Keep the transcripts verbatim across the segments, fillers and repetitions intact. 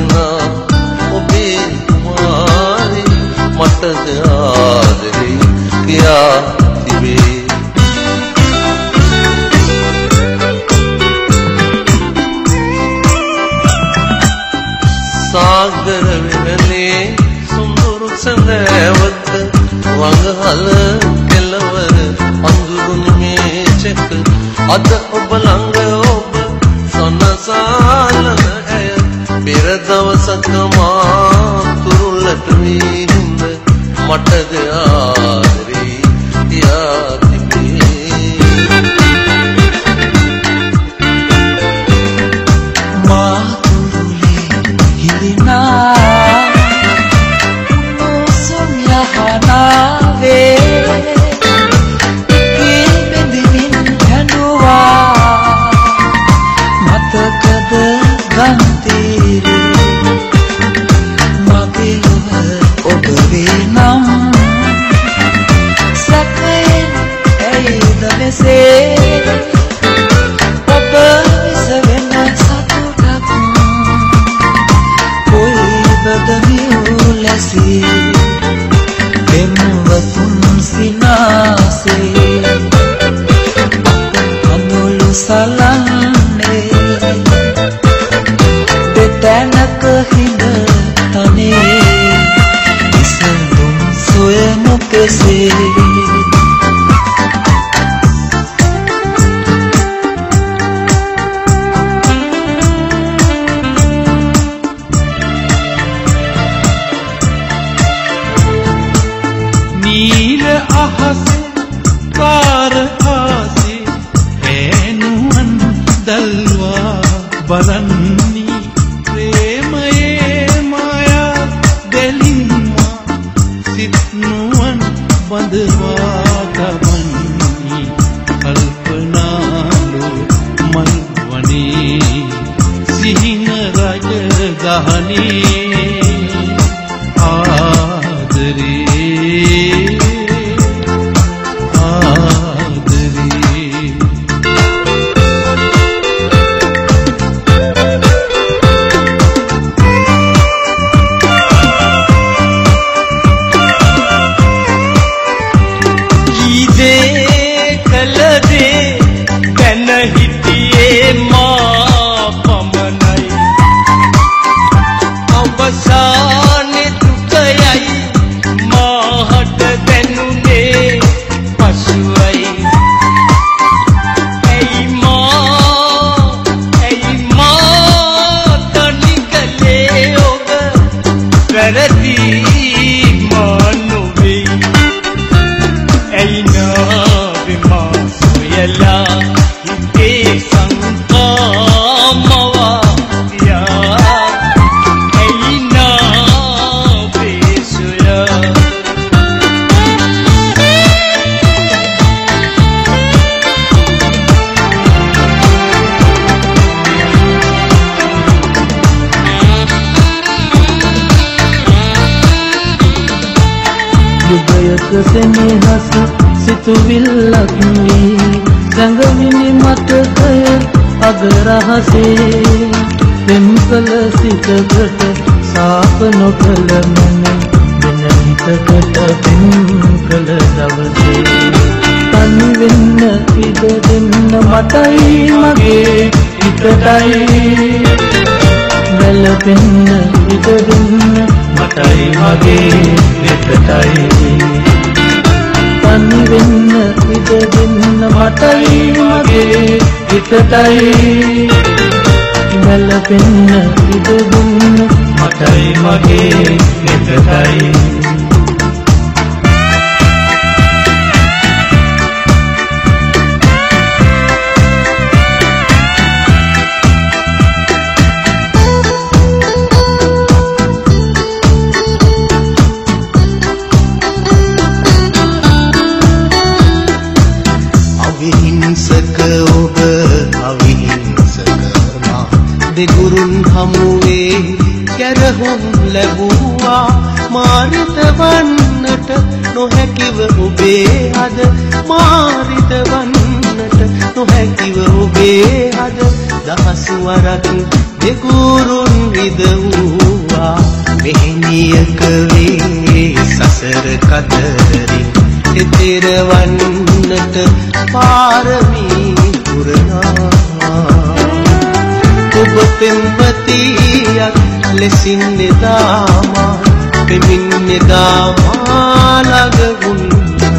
දෙනා ඔබේ කුමාරි මටද ආදරේ කියා තිබේ. සාගර වෙනනේ සුඳුරු සඳවත වංගහල කෙලවර අඳුරුනි මේ චෙක අද ඔබ ළඟ ඔබ සනසාලන ඇය පෙර දවසක මා තුරුලට වී හිඳ මටද ආදරේ කියා තිබේ. මා තුරුලේ හිඳිනා උණුසුම් යහනාවේ नील आहस कार आसे ऐनुअन दलवा बरन्नी प्रेमये माया देलिन्मा सित्नुअन बंधवा गमन्नी कल्पनालो मलवने सिहिन राज गहने आदरे සෙනෙහස සිතුවිල්ලක් වී සංගවිනි මතකය අග රහසේ පෙම්කල සිතකට සාප නොකළ මන වෙන හිතකට පෙම්කල දවසේ තනි වෙන්න ඉඩ දෙන්න මටයි මගේ හිතටයි වැළපෙන්න ඉඩ දෙන්න මටයි මගේ හිතටයි තනි වෙන්න ඉඩ දෙන්න මටයි මගේ හිතටයි වැළපෙන්න ඉඩ දෙන්න මටයි මගේ හිතටයි දෙගුරුන් හමුවේ කැරහුම් ලැබුවා මාරිත වන්නට නොහැකිව ඔබේ අද මාරිත වන්නට නොහැකිව ඔබේ අද දහස් වරක් දෙගුරුන් විදවුවා මෙහෙණියක වේ සසර කදරින් එතරවන්නට පාරමී පුරනවා ඔබ පෙම්වතියක් ලෙසින් එදාමා පෙමින් එදාමා ළඟ වුණා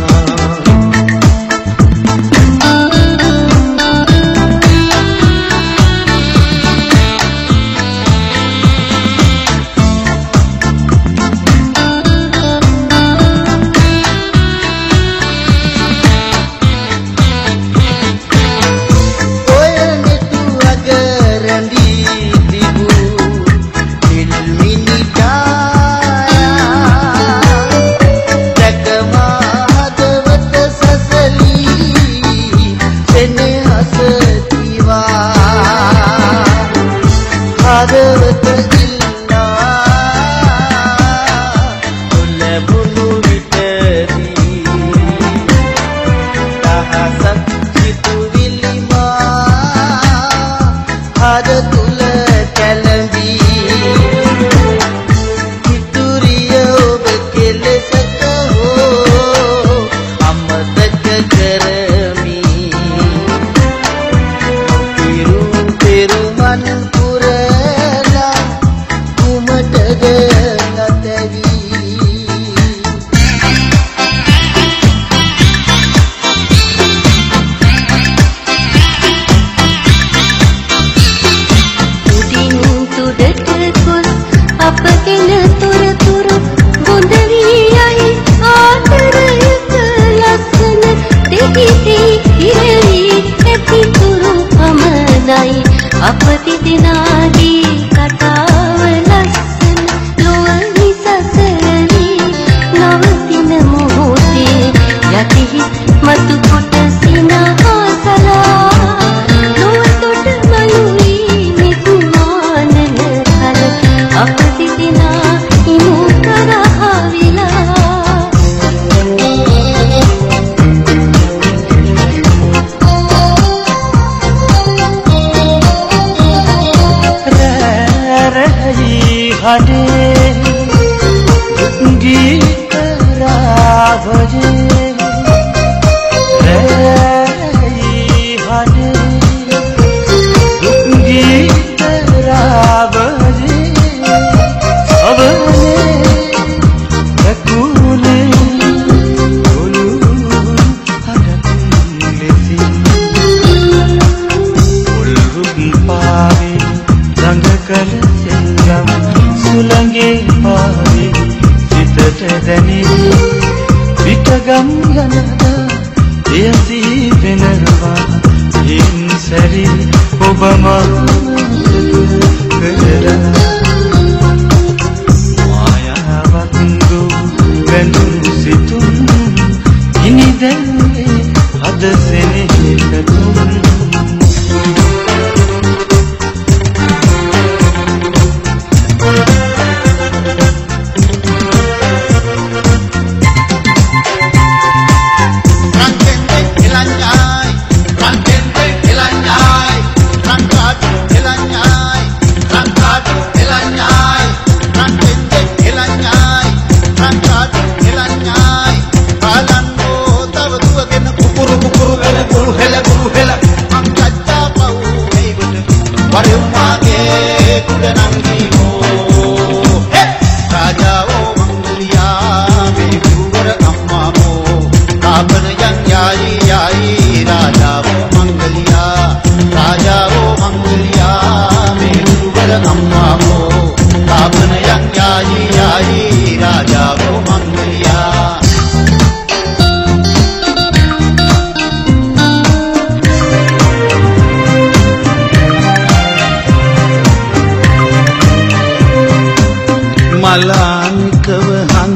මලානිකව හඳ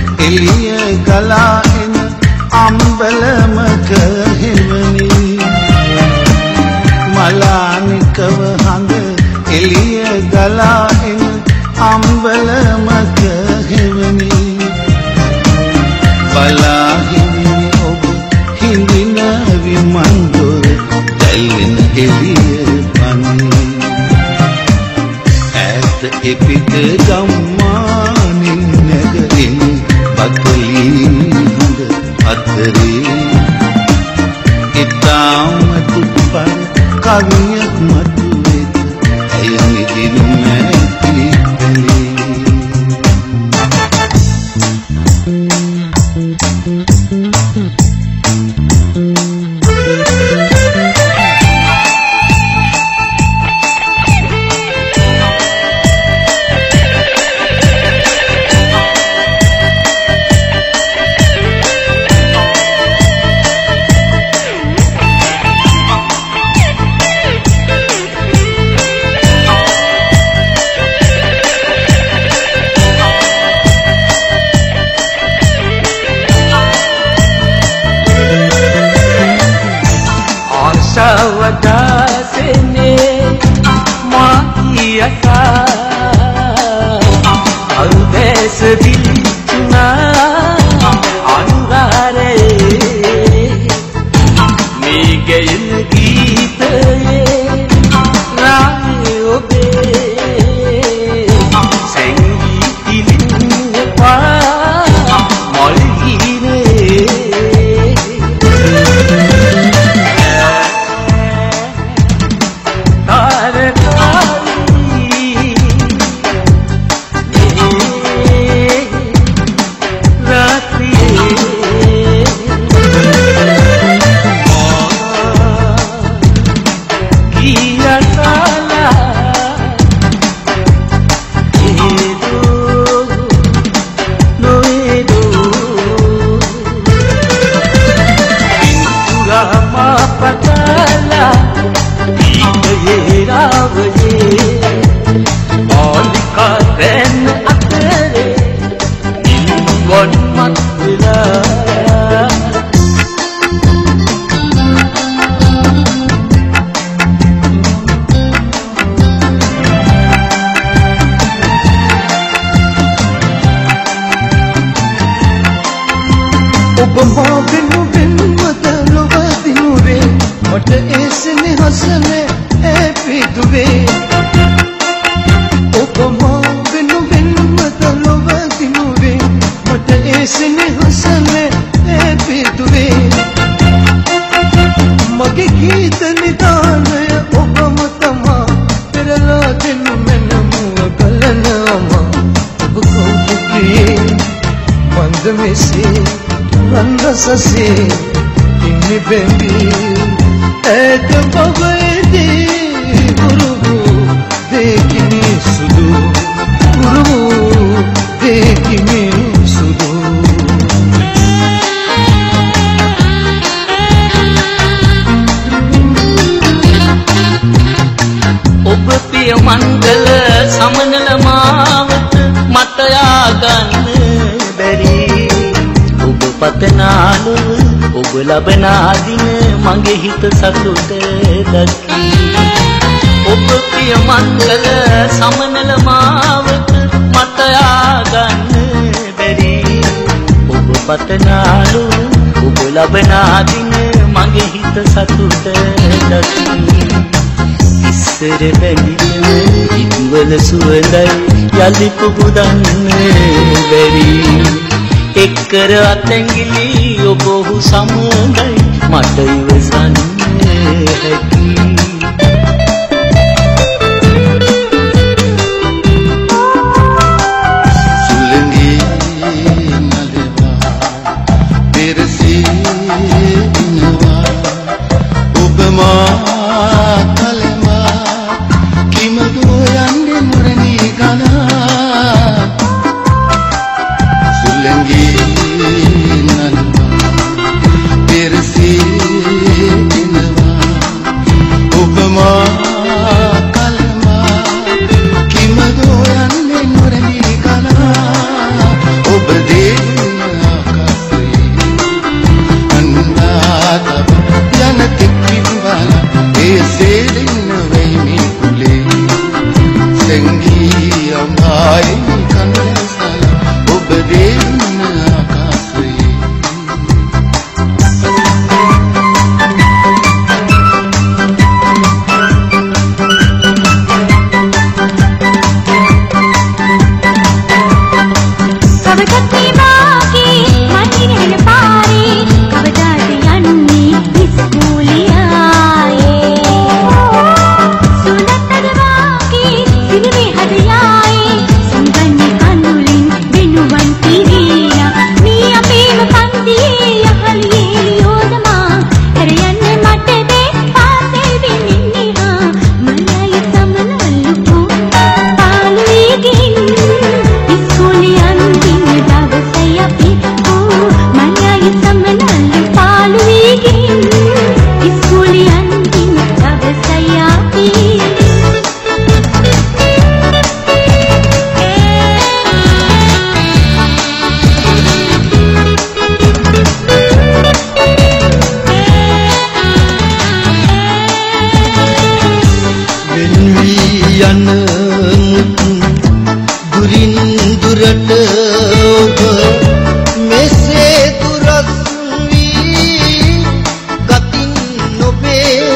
එළිය ගලා එන අම්බලමක හිමනි මලානිකව හඳ එළිය ගලා එන අම්බලමක හිමනි බලා හිමිනි ඔබ හිඳින විමන් දොර දැල්වෙන එළිය පනි ගම්මානින් නැගින් බකලී හොඳ අතරේ ඉතාම දුප්පත් කවියක් මතුවේද ඇය නිදිනු නැති කලේ ससे इन्हीं बेबी ऐत बगै दे गुरु देखनी सुदू गुरु देखनी सुदू ඔබ පිය මංගල සමනල මාවත මතයා ගන්න බැරි පතනාලු ඔබ ලබන දින මගේ හිත සතුට දකි ඔබ පිය මංගල සමනල මාවත මතයා ගන්න බැරි ඔබ පතනාලු ඔබ ලබන දින මගේ හිත සතුට දකි ඉස්සර බැඳින ඉක්වල සුවඳයි යලි පුබුදන්න බැරි එක්කර අතැඟිලි ඔබ ඔහු සමගයි මට ඉවසන්න හැකි සුළඟේ මලවා පෙරසේ ඉනවා ඔබ මා කලමා කිමදෝ යන්නේ මුරණී ගනා සුළඟේ දුරින් දුරට ඔබ මෙසේ දුරස් වී ගතින් නොබේ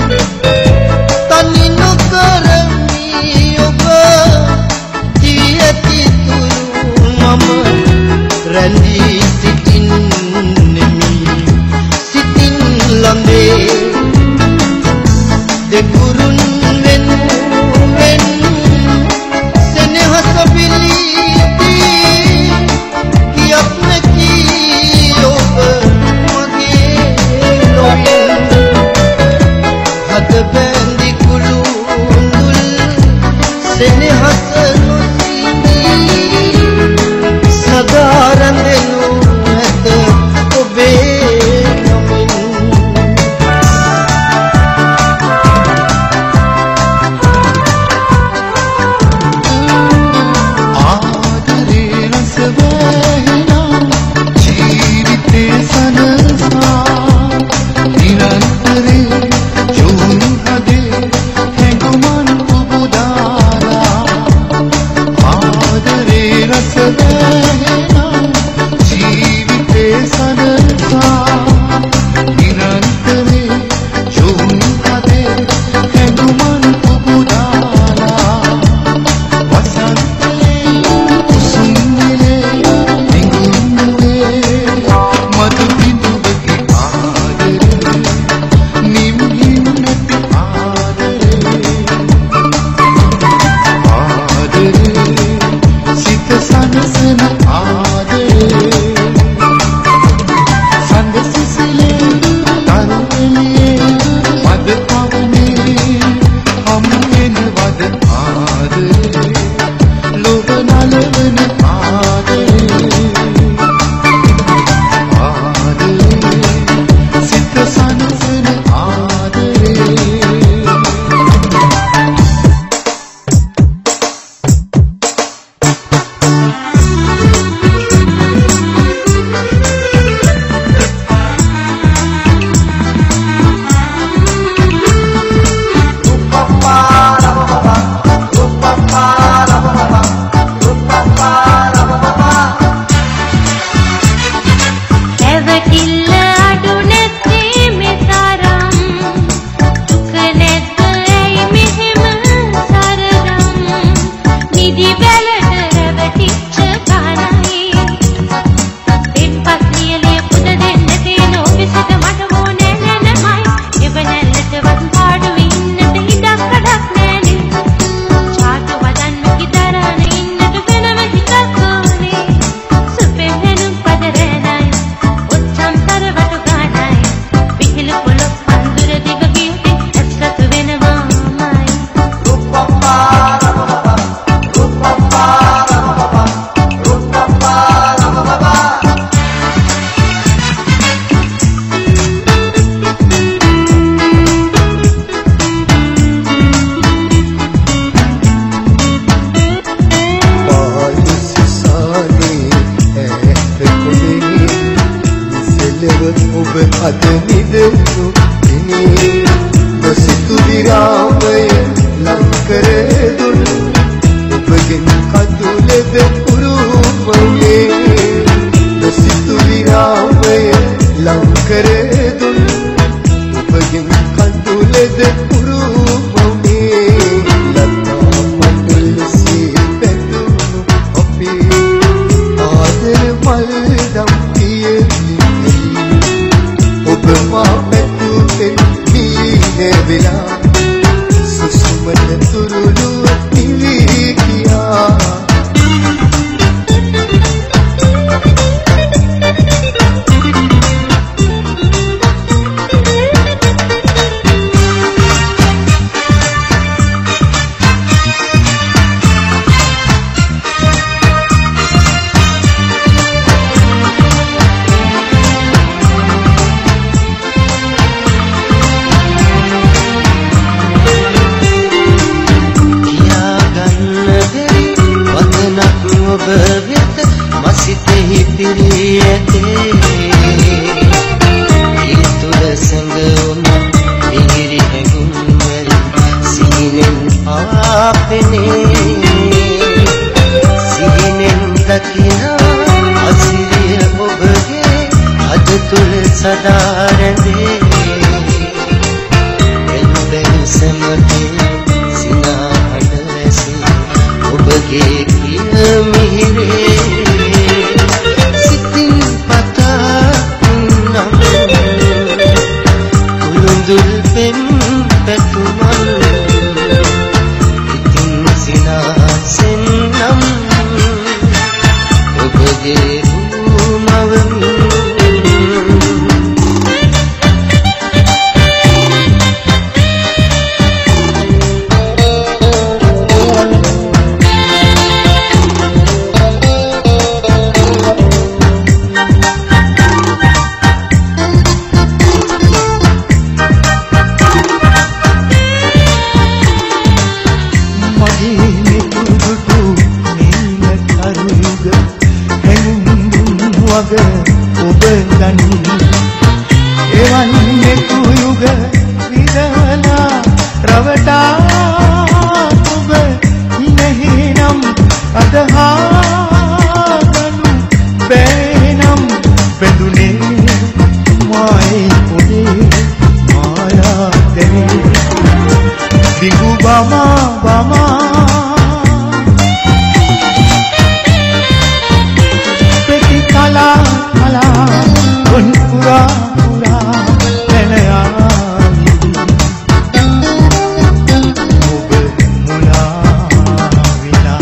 තනි නොකරමි ඔබ දී ඇති තුරු මම රැඳී සිටින්නෙමි සිටින් ළඹේ දෙකුරුන් වෙන් වෙන් සෙනෙහස පිලිදී කියක් නැති ඔබ මගේ නොවෙන් හද බැඳි කුළුඳුල් සෙනෙහස නොසිඳී සදා රැඳෙනු ඇත ඔබේ රැකිනා අසිරිය ඔබගේ අද තුල සදා රැඳේ එල්බෙන් සමතේ සිනාහඬ ලැසී ඔබගේ කිය මිහිරේ සිතින් පතා නම් කුළුඳුල් පෙම් පැතුමල් ඉතින් සිනාසෙන් නම් ඔබගේ රූමවමින් ඔබ ගනි එවන්නේ කුයුග විදලා රවටා ඔබ නැහිනම් අදහා ගනු බෑනම් බඳුනේ මායි ඔබේ මායා දෙනේ දිගු බමා බමා kala kala kun pura pura penayami ob mula vina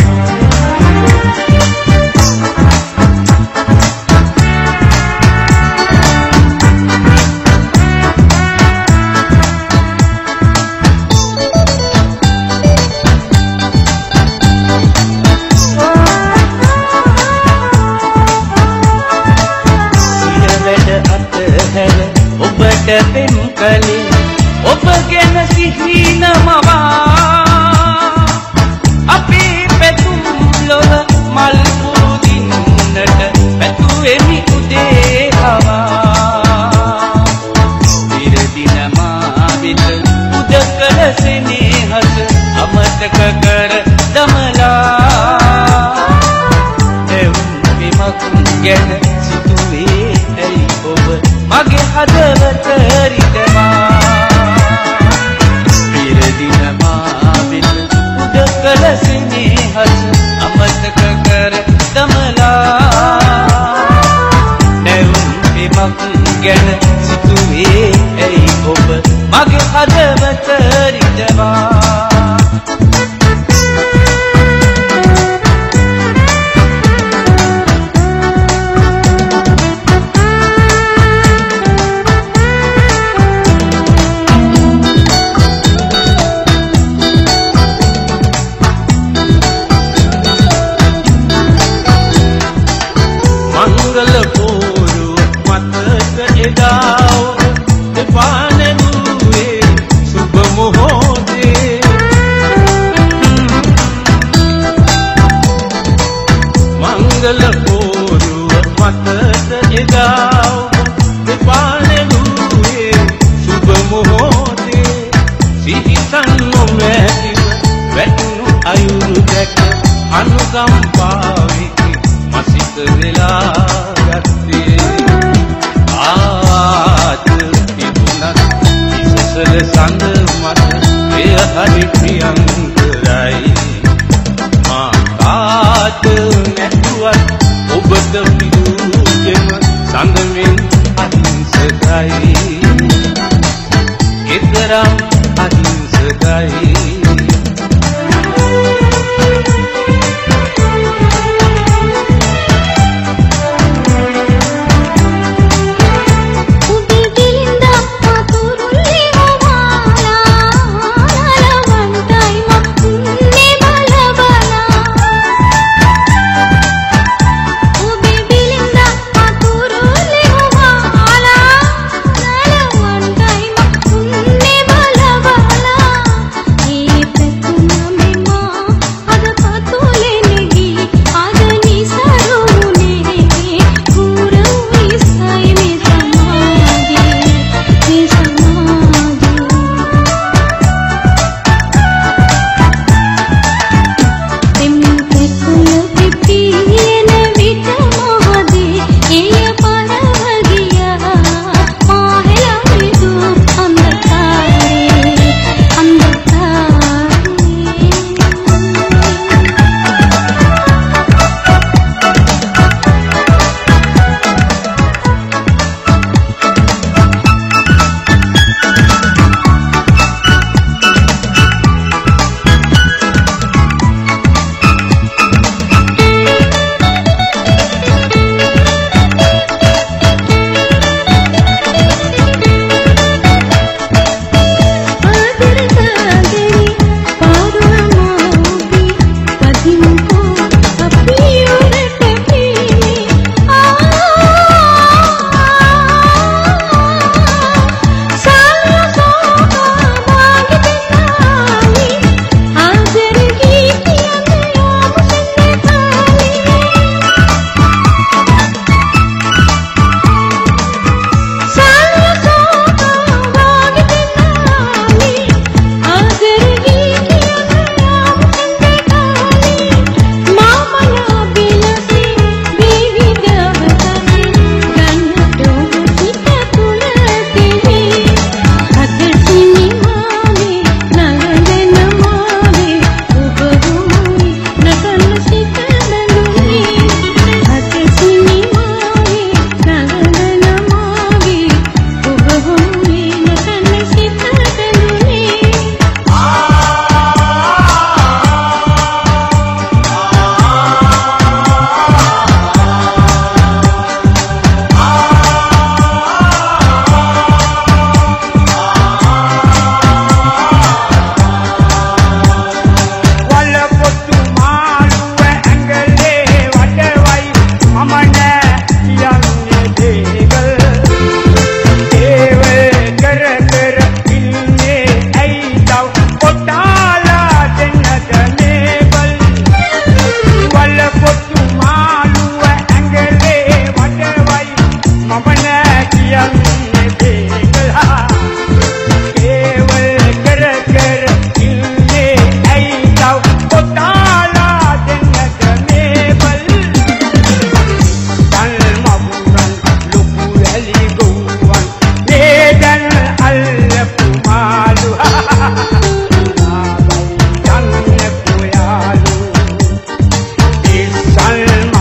ඔබට පෙම් කලේ ඔබ ගැන සිහිනමවා අපේ පැතුම් ලොව මල් පුදින්නට පැතුෙමි උදේ හවා ඉරදින මාවිත උදකල සෙනෙහස අමතක කර දමලා එවුන් විමක් ගැන සිතුවේ ඇයි ඔබ මගේ හදවත රිදමා පිරදින මාවිත උදකල සෙනෙහස අමතක කර දමලා නැවුම් එමක් ගැන සිතුවේ ඇයි ඔබ මගේ හදවත රිදමා අනුකම්පාවෙකි මසිත වෙලා ගත්තේ ආත තිබුණත් ඉසසල සඳ මත එය හරි ප්‍රියංකරයි මා කාත නැතුවත් ඔබට පිදුගෙම සඳමින් අහිංසකයි එතරම් අහිංසකයි He මල්